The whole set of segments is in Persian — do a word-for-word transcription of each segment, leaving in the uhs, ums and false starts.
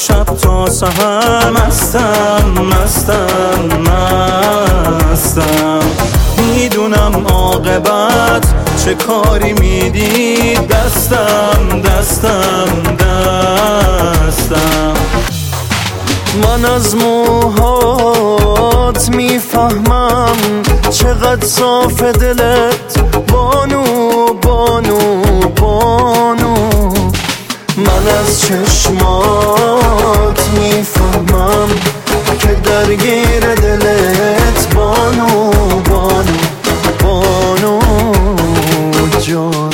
شب تا سحر مستم مستم مستم. میدونم عاقبت چه کاری میدی، دستم دستم دستم. من از موهات میفهمم چقدر صاف دلت بانو بانو بانو. من از چشمات میفهمم که درگیر دلت بانو بانو بانو جان.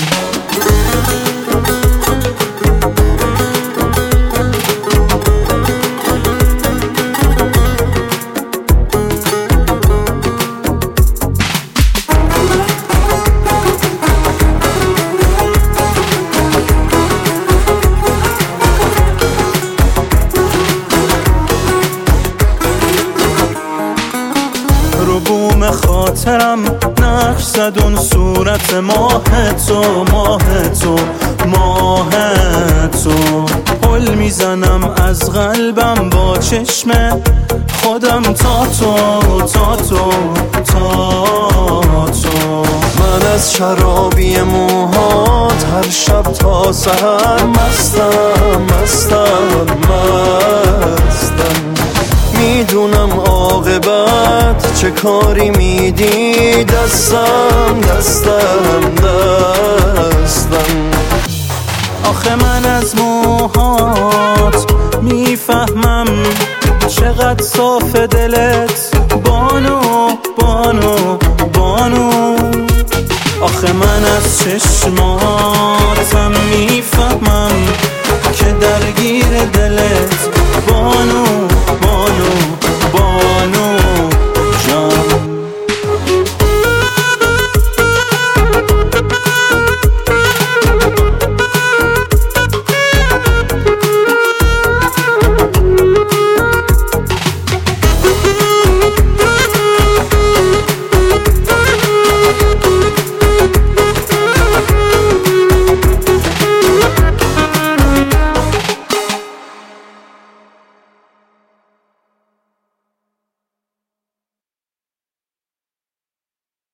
رو بوم خاطرم نقش زد اون صورت ماه تو ماه تو ماه تو. پل میزنم از قلبم با چشم خودم تا تو تا تو تا تو. من از شرابی موهات هر شب تا سحر مستم مستم مستم. میدونم عاقبت چه کاری میدی، دستم دستم دستم. آخه من از موهات میفهمم چقدر صاف دلت بانو بانو بانو. آخه من از چشماتم میفهمم که درگیر دلت